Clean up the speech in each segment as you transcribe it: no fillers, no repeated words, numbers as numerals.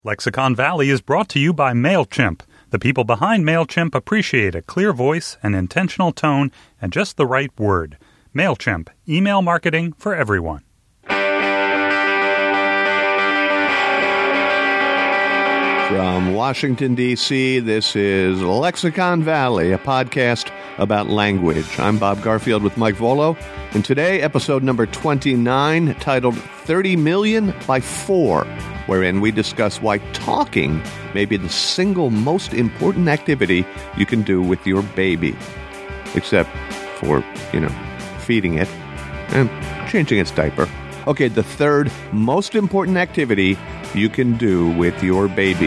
Lexicon Valley is brought to you by MailChimp. The people behind MailChimp appreciate a clear voice, an intentional tone, and just the right word. MailChimp, email marketing for everyone. From Washington, D.C., this is Lexicon Valley, a podcast about language. I'm Bob Garfield with Mike Volo, and today, episode number 29, titled 30 Million by 4, wherein we discuss why talking may be the single most important activity you can do with your baby. Except for, feeding it and changing its diaper. Okay, the third most important activity you can do with your baby.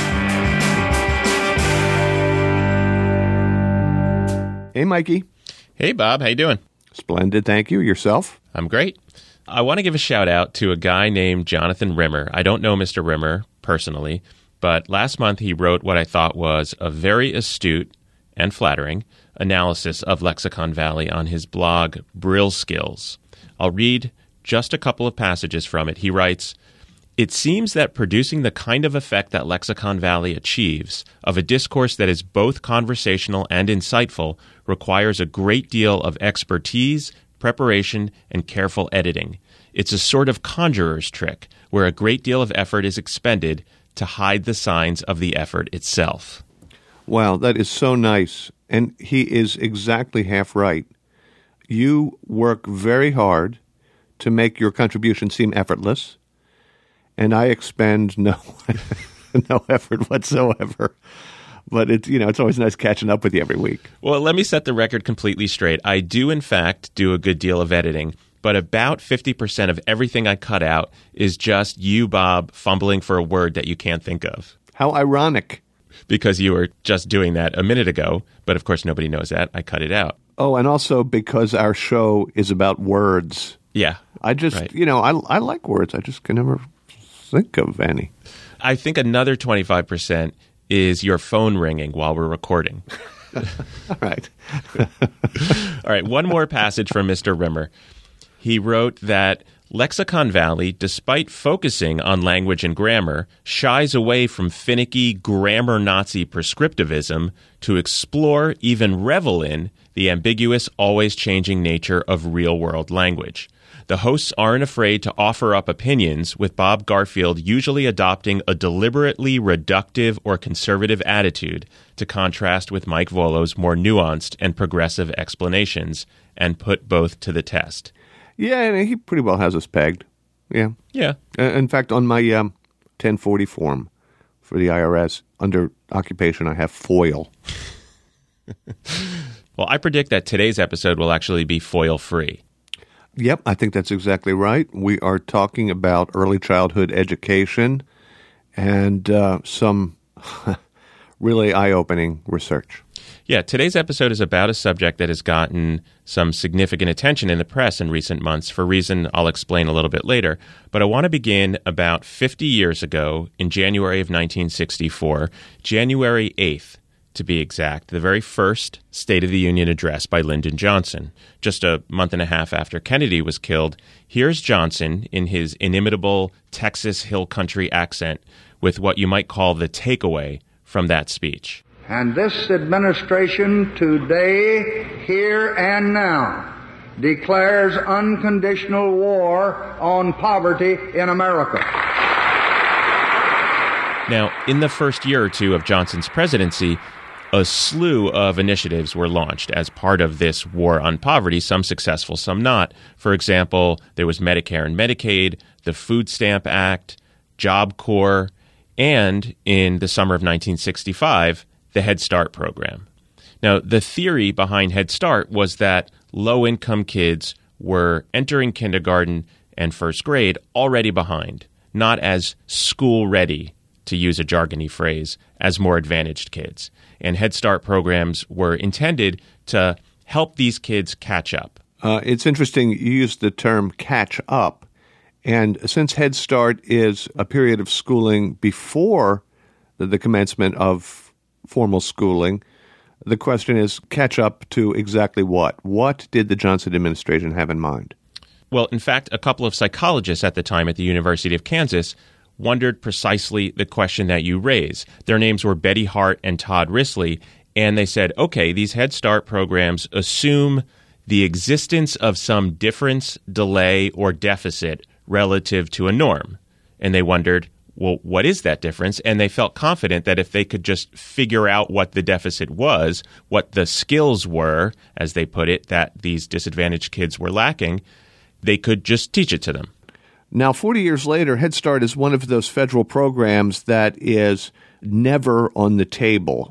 Hey, Mikey. Hey, Bob. How you doing? Splendid, thank you. Yourself? I'm great. I want to give a shout out to a guy named Jonathan Rimmer. I don't know Mr. Rimmer personally, but last month he wrote what I thought was a very astute and flattering analysis of Lexicon Valley on his blog, Brill Skills. I'll read just a couple of passages from it. He writes, "It seems that producing the kind of effect that Lexicon Valley achieves, of a discourse that is both conversational and insightful, requires a great deal of expertise, preparation, and careful editing. It's a sort of conjurer's trick, where a great deal of effort is expended to hide the signs of the effort itself." Wow, that is so nice. And he is exactly half right. You work very hard to make your contribution seem effortless, and I expend no effort whatsoever. But it's always nice catching up with you every week. Well, let me set the record completely straight. I do, in fact, do a good deal of editing, but about 50% of everything I cut out is just you, Bob, fumbling for a word that you can't think of. How ironic. Because you were just doing that a minute ago, but of course nobody knows that. I cut it out. Oh, and also because our show is about words. Yeah. I just, right. I like words. I just can never think of any. I think another 25% is your phone ringing while we're recording. All right. All right, one more passage from Mr. Rimmer. He wrote that Lexicon Valley, despite focusing on language and grammar, shies away from finicky grammar Nazi prescriptivism to explore, even revel in, the ambiguous, always changing nature of real-world language. The hosts aren't afraid to offer up opinions, with Bob Garfield usually adopting a deliberately reductive or conservative attitude to contrast with Mike Volo's more nuanced and progressive explanations, and put both to the test. Yeah, he pretty well has us pegged. Yeah. Yeah. In fact, on my 1040 form for the IRS, under occupation, I have foil. Well, I predict that today's episode will actually be foil-free. Yep, I think that's exactly right. We are talking about early childhood education and some really eye-opening research. Yeah, today's episode is about a subject that has gotten some significant attention in the press in recent months for a reason I'll explain a little bit later. But I want to begin about 50 years ago in January of 1964, January 8th, to be exact, the very first State of the Union address by Lyndon Johnson. Just a month and a half after Kennedy was killed, here's Johnson in his inimitable Texas Hill Country accent with what you might call the takeaway from that speech. And this administration today, here and now, declares unconditional war on poverty in America. Now, in the first year or two of Johnson's presidency, a slew of initiatives were launched as part of this war on poverty, some successful, some not. For example, there was Medicare and Medicaid, the Food Stamp Act, Job Corps, and in the summer of 1965, the Head Start program. Now, the theory behind Head Start was that low-income kids were entering kindergarten and first grade already behind, not as school-ready, to use a jargony phrase, as more advantaged kids. And Head Start programs were intended to help these kids catch up. It's interesting you used the term catch up. And since Head Start is a period of schooling before the commencement of formal schooling, the question is catch up to exactly what? What did the Johnson administration have in mind? Well, in fact, a couple of psychologists at the time at the University of Kansas wondered precisely the question that you raise. Their names were Betty Hart and Todd Risley, and they said, okay, these Head Start programs assume the existence of some difference, delay, or deficit relative to a norm. And they wondered, well, what is that difference? And they felt confident that if they could just figure out what the deficit was, what the skills were, as they put it, that these disadvantaged kids were lacking, they could just teach it to them. Now, 40 years later, Head Start is one of those federal programs that is never on the table.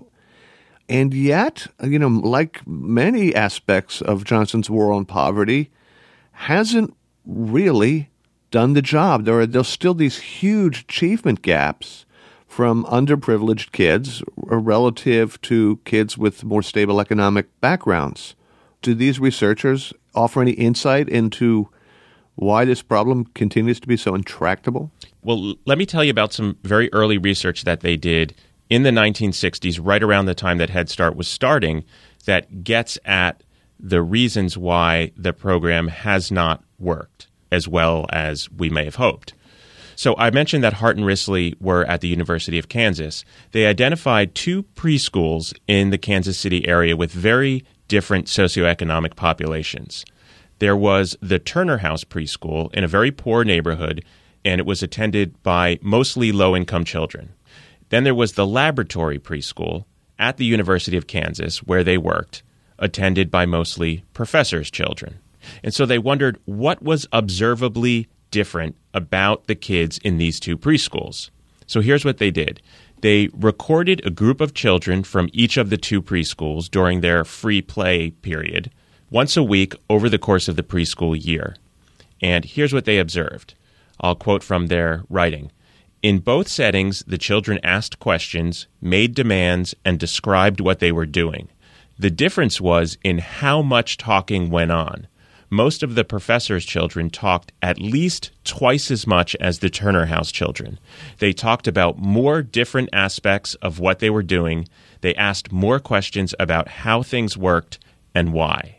And yet, like many aspects of Johnson's war on poverty, hasn't really done the job. There's still these huge achievement gaps from underprivileged kids relative to kids with more stable economic backgrounds. Do these researchers offer any insight into why this problem continues to be so intractable? Well, let me tell you about some very early research that they did in the 1960s, right around the time that Head Start was starting, that gets at the reasons why the program has not worked as well as we may have hoped. So I mentioned that Hart and Risley were at the University of Kansas. They identified 2 preschools in the Kansas City area with very different socioeconomic populations. There was the Turner House Preschool in a very poor neighborhood, and it was attended by mostly low-income children. Then there was the Laboratory Preschool at the University of Kansas, where they worked, attended by mostly professors' children. And so they wondered what was observably different about the kids in these 2 preschools. So here's what they did. They recorded a group of children from each of the 2 preschools during their free play period once a week over the course of the preschool year. And here's what they observed. I'll quote from their writing. In both settings, the children asked questions, made demands, and described what they were doing. The difference was in how much talking went on. Most of the professor's children talked at least twice as much as the Turner House children. They talked about more different aspects of what they were doing. They asked more questions about how things worked and why.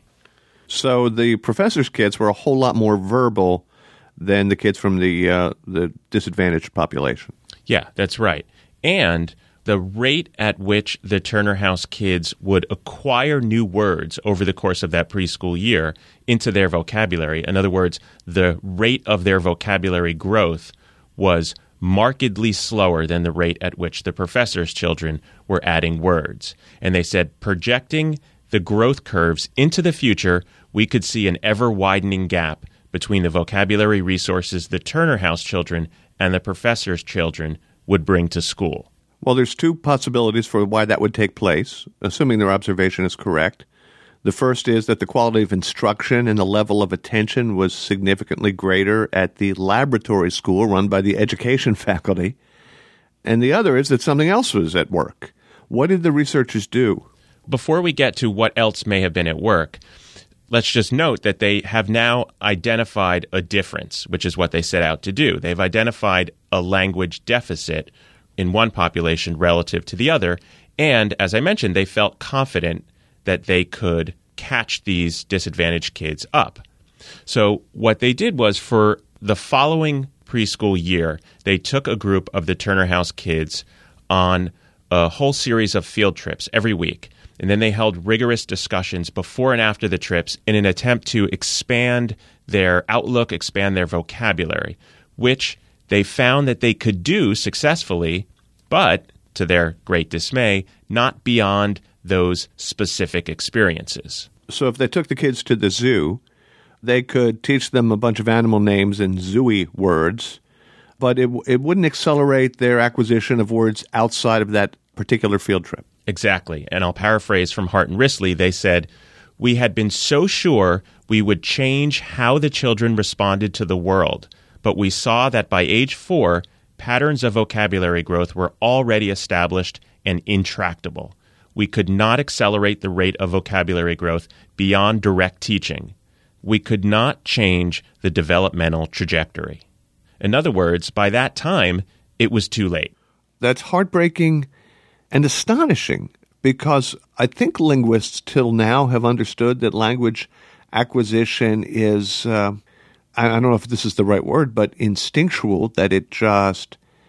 So the professor's kids were a whole lot more verbal than the kids from the disadvantaged population. Yeah, that's right. And the rate at which the Turner House kids would acquire new words over the course of that preschool year into their vocabulary, in other words, the rate of their vocabulary growth was markedly slower than the rate at which the professor's children were adding words. And they said, projecting the growth curves into the future, we could see an ever-widening gap between the vocabulary resources the Turner House children and the professor's children would bring to school. Well, there's 2 possibilities for why that would take place, assuming their observation is correct. The first is that the quality of instruction and the level of attention was significantly greater at the laboratory school run by the education faculty. And the other is that something else was at work. What did the researchers do? Before we get to what else may have been at work, let's just note that they have now identified a difference, which is what they set out to do. They've identified a language deficit in one population relative to the other, and as I mentioned, they felt confident that they could catch these disadvantaged kids up. So what they did was, for the following preschool year, they took a group of the Turner House kids on a whole series of field trips every week. And then they held rigorous discussions before and after the trips in an attempt to expand their outlook, expand their vocabulary, which they found that they could do successfully, but, to their great dismay, not beyond those specific experiences. So if they took the kids to the zoo, they could teach them a bunch of animal names and zooey words, but it wouldn't accelerate their acquisition of words outside of that particular field trip. Exactly. And I'll paraphrase from Hart and Risley. They said, "We had been so sure we would change how the children responded to the world, but we saw that by age 4, patterns of vocabulary growth were already established and intractable. We could not accelerate the rate of vocabulary growth beyond direct teaching. We could not change the developmental trajectory." In other words, by that time, it was too late. That's heartbreaking and astonishing, because I think linguists till now have understood that language acquisition is, I don't know if this is the right word, but instinctual, that it just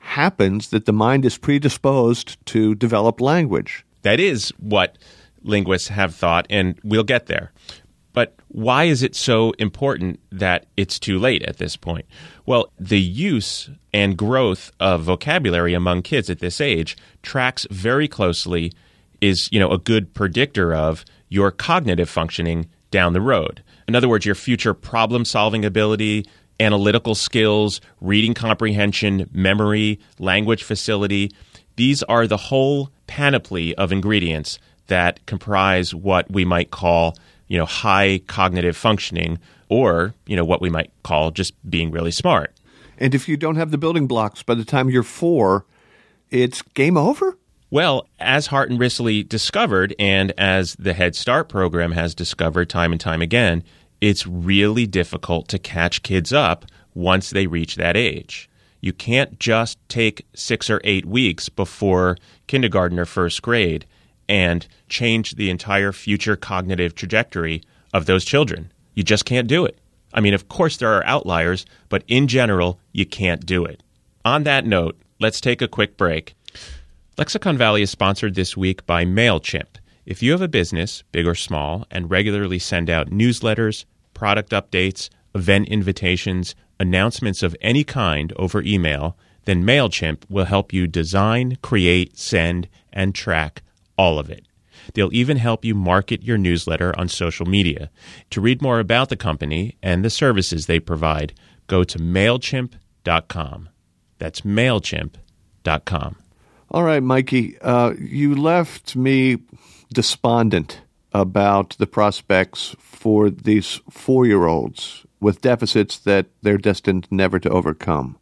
happens that the mind is predisposed to develop language. That is what linguists have thought, and we'll get there. But why is it so important that it's too late at this point? Well, the use and growth of vocabulary among kids at this age tracks very closely, is, a good predictor of your cognitive functioning down the road. In other words, your future problem-solving ability, analytical skills, reading comprehension, memory, language facility. These are the whole panoply of ingredients that comprise what we might call high cognitive functioning, or, what we might call just being really smart. And if you don't have the building blocks by the time you're 4, it's game over? Well, as Hart and Risley discovered, and as the Head Start program has discovered time and time again, it's really difficult to catch kids up once they reach that age. You can't just take 6 or 8 weeks before kindergarten or first grade and change the entire future cognitive trajectory of those children. You just can't do it. I mean, of course there are outliers, but in general, you can't do it. On that note, let's take a quick break. Lexicon Valley is sponsored this week by MailChimp. If you have a business, big or small, and regularly send out newsletters, product updates, event invitations, announcements of any kind over email, then MailChimp will help you design, create, send, and track all of it. They'll even help you market your newsletter on social media. To read more about the company and the services they provide, go to MailChimp.com. That's MailChimp.com. All right, Mikey, you left me despondent about the prospects for these 4-year-olds with deficits that they're destined never to overcome.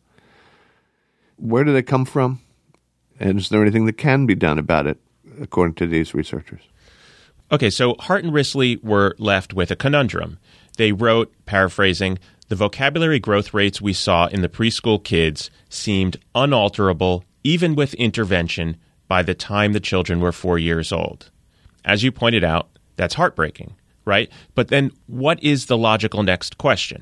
Where do they come from? And is there anything that can be done about it, according to these researchers? Okay, so Hart and Risley were left with a conundrum. They wrote, paraphrasing, the vocabulary growth rates we saw in the preschool kids seemed unalterable, even with intervention, by the time the children were 4 years old. As you pointed out, that's heartbreaking, right? But then what is the logical next question?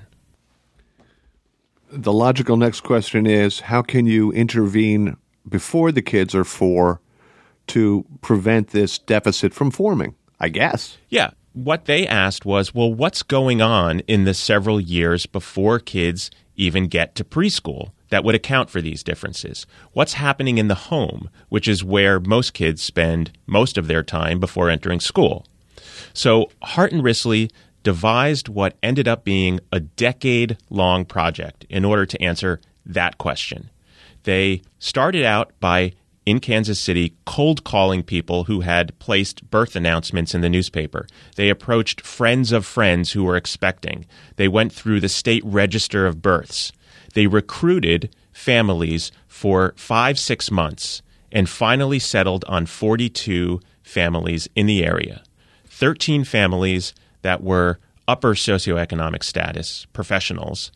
The logical next question is, how can you intervene before the kids are 4 to prevent this deficit from forming, I guess? Yeah. What they asked was, well, what's going on in the several years before kids even get to preschool that would account for these differences? What's happening in the home, which is where most kids spend most of their time before entering school? So Hart and Risley devised what ended up being a decade-long project in order to answer that question. They started out by, in Kansas City, cold calling people who had placed birth announcements in the newspaper. They approached friends of friends who were expecting. They went through the state register of births. They recruited families for 5-6 months and finally settled on 42 families in the area. 13 families that were upper socioeconomic status professionals,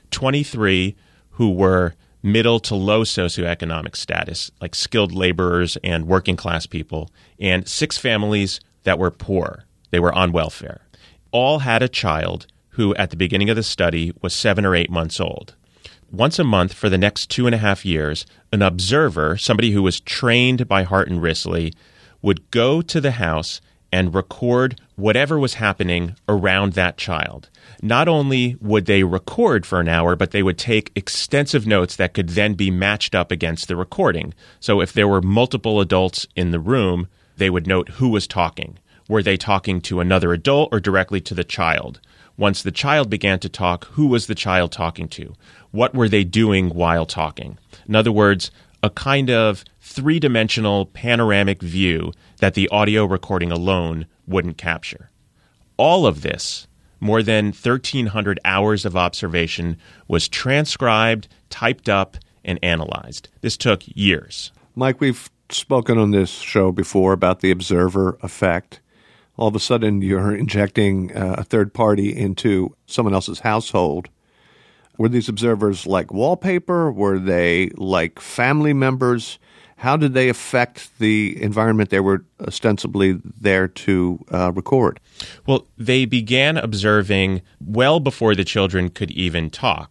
23 who were middle to low socioeconomic status, like skilled laborers and working class people, and 6 families that were poor. They were on welfare. All had a child who, at the beginning of the study, was 7 or 8 months old. Once a month for the next 2.5 years, an observer, somebody who was trained by Hart and Risley, would go to the house and record whatever was happening around that child. Not only would they record for an hour, but they would take extensive notes that could then be matched up against the recording. So if there were multiple adults in the room, they would note who was talking. Were they talking to another adult or directly to the child? Once the child began to talk, who was the child talking to? What were they doing while talking? In other words, a kind of 3-dimensional panoramic view that the audio recording alone wouldn't capture. All of this, more than 1,300 hours of observation, was transcribed, typed up, and analyzed. This took years. Mike, we've spoken on this show before about the observer effect. All of a sudden, you're injecting a third party into someone else's household. Were these observers like wallpaper? Were they like family members? How did they affect the environment they were ostensibly there to record? Well, they began observing well before the children could even talk.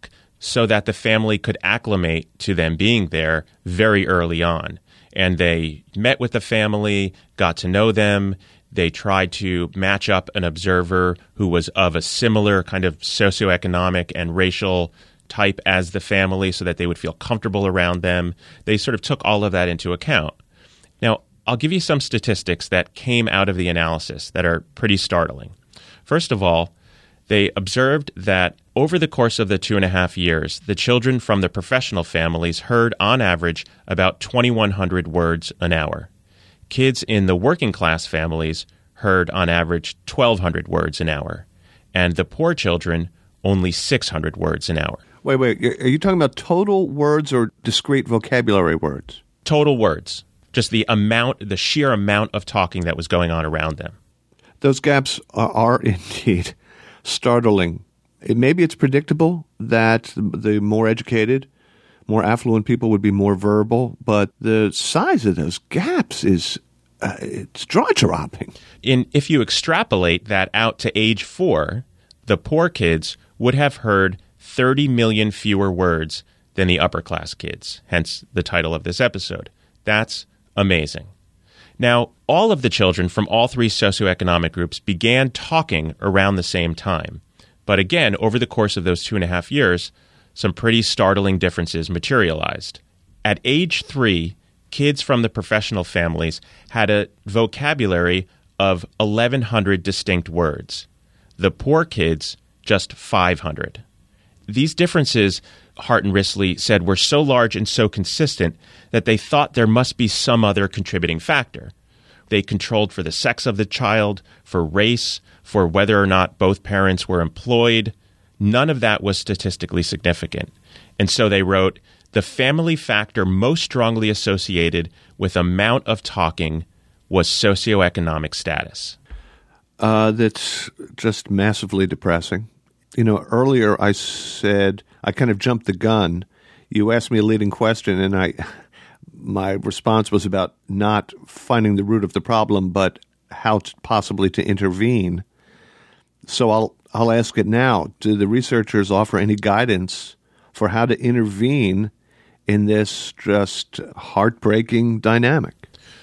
so that the family could acclimate to them being there very early on. And they met with the family, got to know them. They tried to match up an observer who was of a similar kind of socioeconomic and racial type as the family so that they would feel comfortable around them. They sort of took all of that into account. Now, I'll give you some statistics that came out of the analysis that are pretty startling. First of all, they observed that over the course of the 2.5 years, the children from the professional families heard, on average, about 2,100 words an hour. Kids in the working class families heard, on average, 1,200 words an hour. And the poor children, only 600 words an hour. Wait. Are you talking about total words or discrete vocabulary words? Total words. Just the sheer amount of talking that was going on around them. Those gaps are indeed startling. Maybe it's predictable that the more educated, more affluent people would be more verbal, but the size of those gaps is it's jaw-dropping. If you extrapolate that out to age 4, the poor kids would have heard 30 million fewer words than the upper-class kids, hence the title of this episode. That's amazing. Now, all of the children from all 3 socioeconomic groups began talking around the same time. But again, over the course of those 2.5 years, some pretty startling differences materialized. At age 3, kids from the professional families had a vocabulary of 1,100 distinct words. The poor kids, just 500. These differences, Hart and Risley said, were so large and so consistent that they thought there must be some other contributing factor. They controlled for the sex of the child, for race, for whether or not both parents were employed. None of that was statistically significant. And so they wrote, the family factor most strongly associated with amount of talking was socioeconomic status. That's just massively depressing. You know, earlier I said I kind of jumped the gun. You asked me a leading question, and my response was about not finding the root of the problem, but how possibly to intervene. So I'll ask it now. Do the researchers offer any guidance for how to intervene in this just heartbreaking dynamic?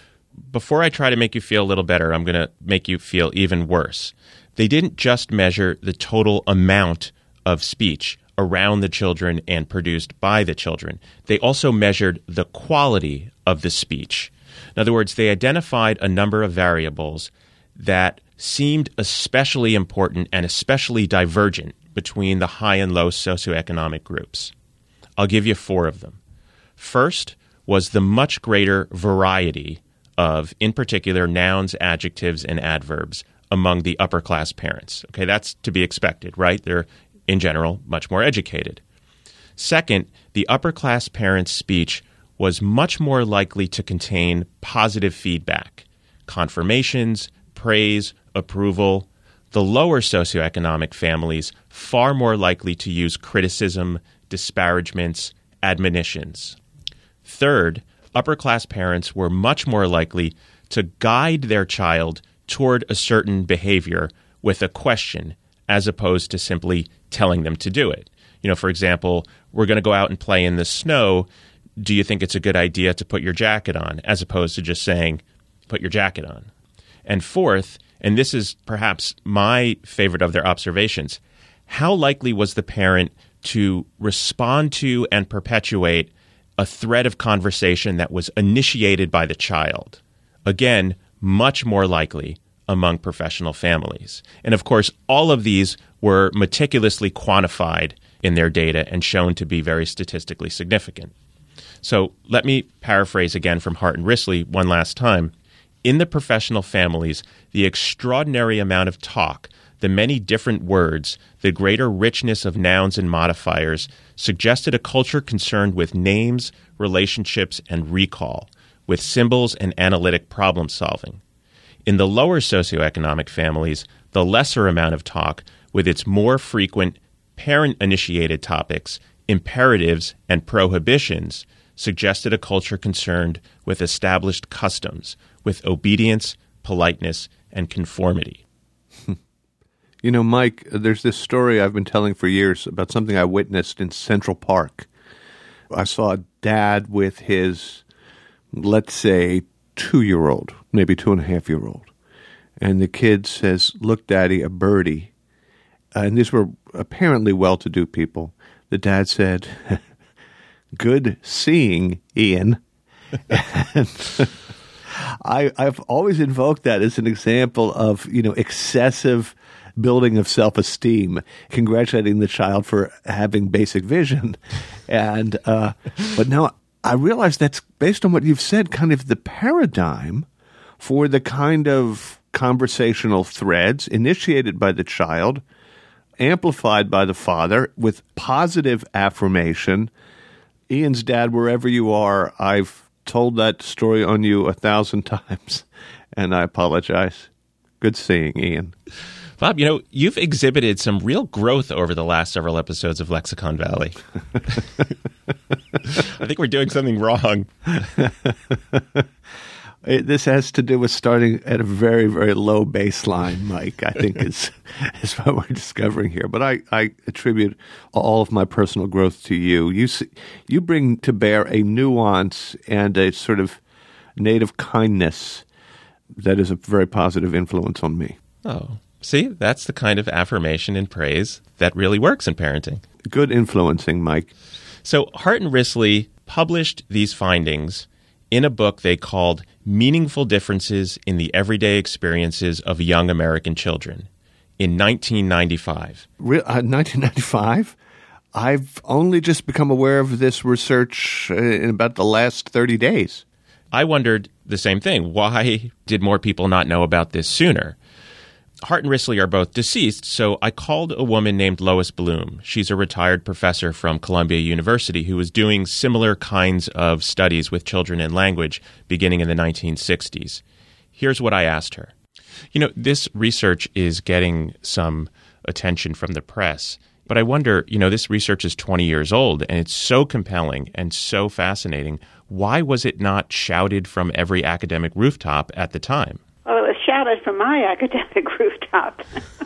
Before I try to make you feel a little better, I'm going to make you feel even worse. They didn't just measure the total amount of speech around the children and produced by the children. They also measured the quality of the speech. In other words, they identified a number of variables that seemed especially important and especially divergent between the high and low socioeconomic groups. I'll give you 4 of them. First was the much greater variety of, in particular, nouns, adjectives, and adverbs among the upper-class parents. Okay, that's to be expected, right? They're, in general, much more educated. Second, the upper-class parents' speech was much more likely to contain positive feedback, confirmations, praise, approval. The lower socioeconomic families far more likely to use criticism, disparagements, admonitions. Third, upper-class parents were much more likely to guide their child toward a certain behavior with a question as opposed to simply telling them to do it. You know, for example, we're going to go out and play in the snow. Do you think it's a good idea to put your jacket on? As opposed to just saying, put your jacket on. And fourth, and this is perhaps my favorite of their observations, how likely was the parent to respond to and perpetuate a thread of conversation that was initiated by the child? Again, much more likely among professional families. And of course, all of these were meticulously quantified in their data and shown to be very statistically significant. So let me paraphrase again from Hart and Risley one last time. In the professional families, the extraordinary amount of talk, the many different words, the greater richness of nouns and modifiers suggested a culture concerned with names, relationships, and recall, with symbols and analytic problem solving. In the lower socioeconomic families, the lesser amount of talk, with its more frequent parent-initiated topics, imperatives, and prohibitions, suggested a culture concerned with established customs, with obedience, politeness, and conformity. You know, Mike, there's this story I've been telling for years about something I witnessed in Central Park. I saw a dad with his, let's say, 2-year-old, maybe 2.5-year-old. And the kid says, "Look, Daddy, a birdie." And these were apparently well-to-do people. The dad said, "Good seeing, Ian." And I've always invoked that as an example of, excessive building of self-esteem, congratulating the child for having basic vision. And but now I realize that's, based on what you've said, kind of the paradigm for the kind of conversational threads initiated by the child, amplified by the father with positive affirmation. Ian's dad, wherever you are, I've told that story on you 1,000 times, and I apologize. Good seeing, Ian. Bob, you've exhibited some real growth over the last several episodes of Lexicon Valley. I think we're doing something wrong. This has to do with starting at a very, very low baseline, Mike, I think is what we're discovering here. But I attribute all of my personal growth to you. You bring to bear a nuance and a sort of native kindness that is a very positive influence on me. Oh, see, that's the kind of affirmation and praise that really works in parenting. Good influencing, Mike. So Hart and Risley published these findings in a book they called Meaningful Differences in the Everyday Experiences of Young American Children in 1995. 1995? I've only just become aware of this research in about the last 30 days. I wondered the same thing. Why did more people not know about this sooner? Hart and Risley are both deceased, so I called a woman named Lois Bloom. She's a retired professor from Columbia University who was doing similar kinds of studies with children and language beginning in the 1960s. Here's what I asked her. This research is getting some attention from the press, but I wonder, this research is 20 years old, and it's so compelling and so fascinating. Why was it not shouted from every academic rooftop at the time? Well, it was shouted from my academic rooftop.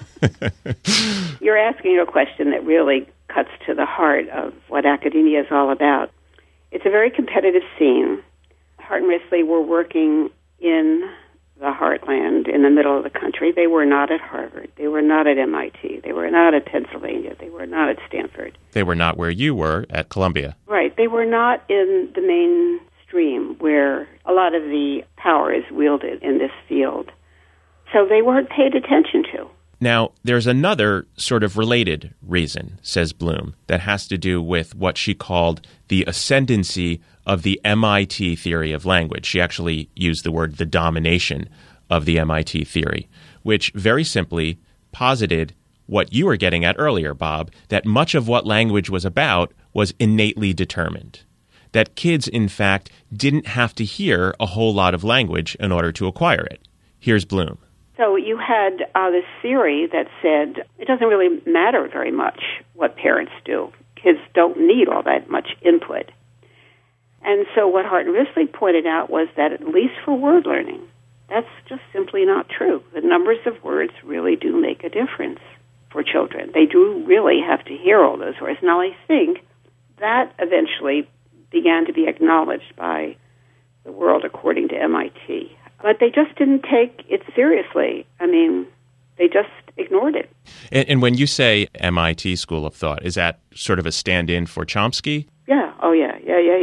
You're asking a question that really cuts to the heart of what academia is all about. It's a very competitive scene. Hart and Risley were working in the heartland, in the middle of the country. They were not at Harvard. They were not at MIT. They were not at Pennsylvania. They were not at Stanford. They were not where you were at Columbia. Right. They were not in the mainstream where a lot of the power is wielded in this field. So they weren't paid attention to. Now, there's another sort of related reason, says Bloom, that has to do with what she called the ascendancy of the MIT theory of language. She actually used the word the domination of the MIT theory, which very simply posited what you were getting at earlier, Bob, that much of what language was about was innately determined. That kids, in fact, didn't have to hear a whole lot of language in order to acquire it. Here's Bloom. So you had this theory that said it doesn't really matter very much what parents do. Kids don't need all that much input. And so what Hart and Risley pointed out was that at least for word learning, that's just simply not true. The numbers of words really do make a difference for children. They do really have to hear all those words. Now, I think that eventually began to be acknowledged by the world according to MIT. But they just didn't take it seriously. I mean, they just ignored it. And when you say MIT School of Thought, is that sort of a stand-in for Chomsky? Yeah. Oh, yeah.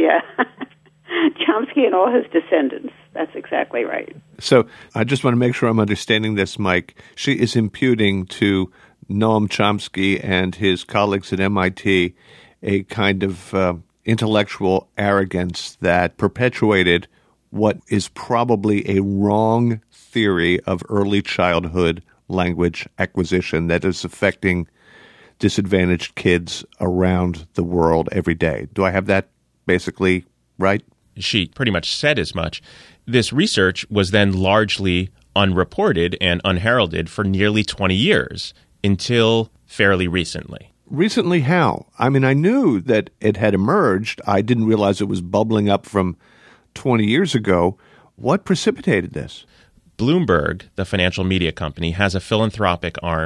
Chomsky and all his descendants. That's exactly right. So I just want to make sure I'm understanding this, Mike. She is imputing to Noam Chomsky and his colleagues at MIT a kind of intellectual arrogance that perpetuated what is probably a wrong theory of early childhood language acquisition that is affecting disadvantaged kids around the world every day. Do I have that basically right? She pretty much said as much. This research was then largely unreported and unheralded for nearly 20 years until fairly recently. Recently how? I mean, I knew that it had emerged. I didn't realize it was bubbling up from 20 years ago. What precipitated this? Bloomberg, the financial media company, has a philanthropic arm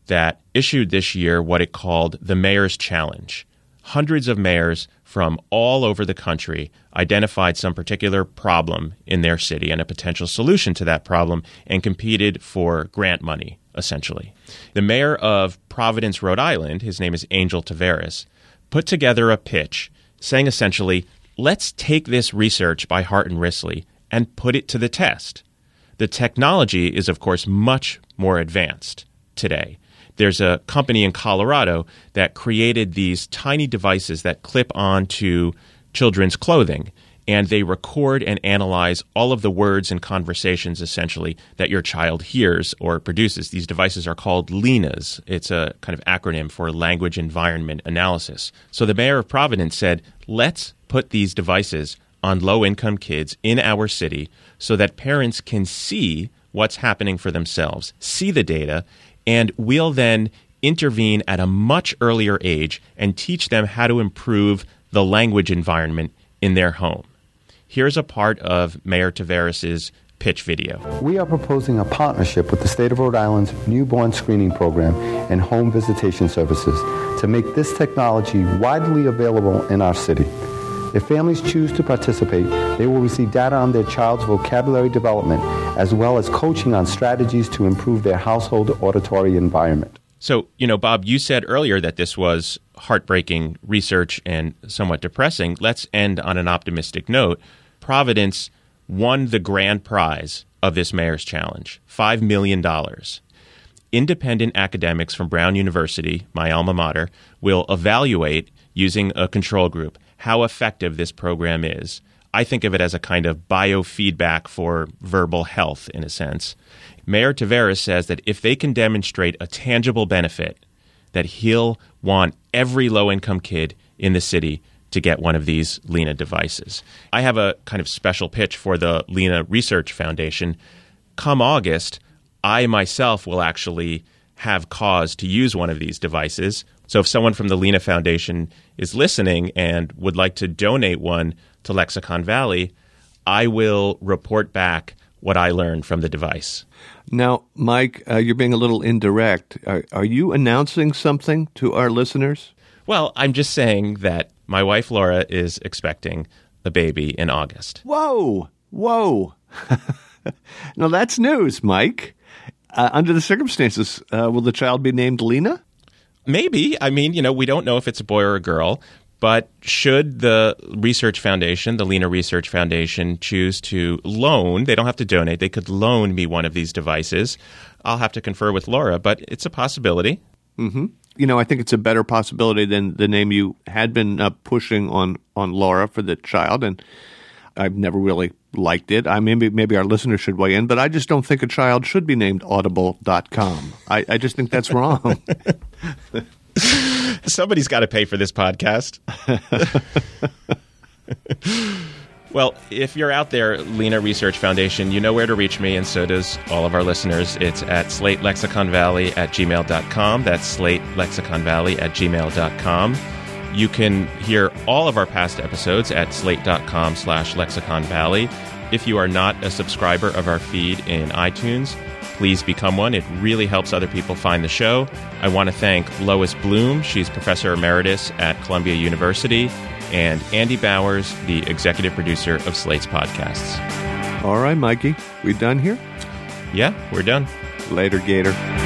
that issued this year what it called the Mayor's Challenge. Hundreds of mayors from all over the country identified some particular problem in their city and a potential solution to that problem and competed for grant money, essentially. The mayor of Providence, Rhode Island, his name is Angel Taveras, put together a pitch saying essentially, let's take this research by Hart and Risley and put it to the test. The technology is, of course, much more advanced today. There's a company in Colorado that created these tiny devices that clip onto children's clothing, and they record and analyze all of the words and conversations, essentially, that your child hears or produces. These devices are called LENAs. It's a kind of acronym for Language Environment Analysis. So the mayor of Providence said, let's put these devices on low-income kids in our city so that parents can see what's happening for themselves, see the data, and we'll then intervene at a much earlier age and teach them how to improve the language environment in their home. Here's a part of Mayor Taveras' pitch video. We are proposing a partnership with the state of Rhode Island's newborn screening program and home visitation services to make this technology widely available in our city. If families choose to participate, they will receive data on their child's vocabulary development, as well as coaching on strategies to improve their household auditory environment. So, Bob, you said earlier that this was heartbreaking research and somewhat depressing. Let's end on an optimistic note. Providence won the grand prize of this Mayor's Challenge, $5 million. Independent academics from Brown University, my alma mater, will evaluate, using a control group, how effective this program is. I think of it as a kind of biofeedback for verbal health, in a sense. Mayor Taveras says that if they can demonstrate a tangible benefit, that he'll want every low-income kid in the city to get one of these LENA devices. I have a kind of special pitch for the LENA Research Foundation. Come August, I myself will actually have cause to use one of these devices. So if someone from the LENA Foundation is listening and would like to donate one to Lexicon Valley, I will report back what I learned from the device. Now, Mike, you're being a little indirect. Are you announcing something to our listeners? Well, I'm just saying that my wife Laura is expecting a baby in August. Whoa. Now, that's news, Mike. Under the circumstances, will the child be named Lena? Maybe. I mean, we don't know if it's a boy or a girl. But should the Research Foundation, the LENA Research Foundation, choose to loan, they don't have to donate, they could loan me one of these devices. I'll have to confer with Laura, but it's a possibility. Mm-hmm. I think it's a better possibility than the name you had been pushing on Laura for the child, and I've never really liked it. Maybe our listeners should weigh in, but I just don't think a child should be named audible.com. I just think that's wrong. Somebody's got to pay for this podcast. Well, if you're out there, LENA Research Foundation, you know where to reach me, and so does all of our listeners. It's at slatelexiconvalley@gmail.com. That's slatelexiconvalley@gmail.com. You can hear all of our past episodes at slate.com/lexiconvalley. If you are not a subscriber of our feed in iTunes, please become one. It really helps other people find the show. I want to thank Lois Bloom. She's Professor Emeritus at Columbia University. And Andy Bowers, the executive producer of Slate's podcasts. All right, Mikey. We done here? Yeah, we're done. Later, Gator.